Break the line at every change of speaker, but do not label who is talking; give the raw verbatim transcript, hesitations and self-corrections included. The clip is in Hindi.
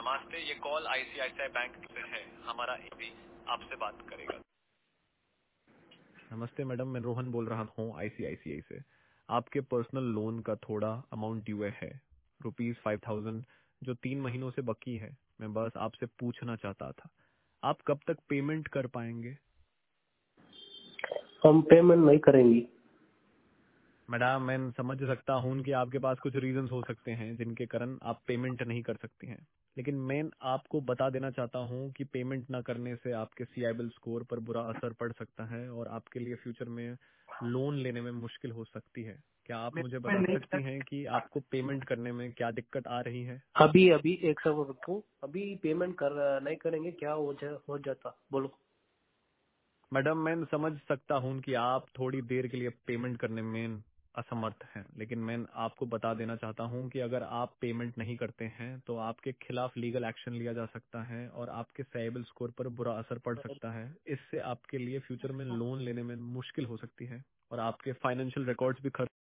नमस्ते, ये कॉल आईसीआईसीआई बैंक से है। हमारा एपी आपसे बात करेगा। नमस्ते मैडम, मैं रोहन बोल रहा हूँ आईसीआईसीआई से। आपके पर्सनल लोन का थोड़ा अमाउंट ड्यू है, रुपीज फाइव थाउजेंड, जो तीन महीनों से बाकी है। मैं बस आपसे पूछना चाहता था, आप कब तक पेमेंट कर पाएंगे?
हम पेमेंट नहीं करेंगे।
मैडम, मैं समझ सकता हूँ कि आपके पास कुछ रीजंस हो सकते हैं जिनके कारण आप पेमेंट नहीं कर सकती हैं, लेकिन मैं आपको बता देना चाहता हूँ कि पेमेंट न करने से आपके सीआईबिल स्कोर पर बुरा असर पड़ सकता है और आपके लिए फ्यूचर में लोन लेने में मुश्किल हो सकती है। क्या आप मुझे बता
पेमेंट नहीं
सकती हैं कि आपको पेमेंट करने में क्या दिक्कत आ रही है?
अभी अभी एक सब रुको, अभी पेमेंट कर नहीं करेंगे क्या हो जा, हो जाता बोलो।
मैडम, मैं समझ सकता हूं कि आप थोड़ी देर के लिए पेमेंट करने में असमर्थ हैं, लेकिन मैं आपको बता देना चाहता हूं कि अगर आप पेमेंट नहीं करते हैं तो आपके खिलाफ लीगल एक्शन लिया जा सकता है और आपके सिबिल स्कोर पर बुरा असर पड़ सकता है। इससे आपके लिए फ्यूचर में लोन लेने में मुश्किल हो सकती है और आपके फाइनेंशियल रिकॉर्ड्स भी खर्च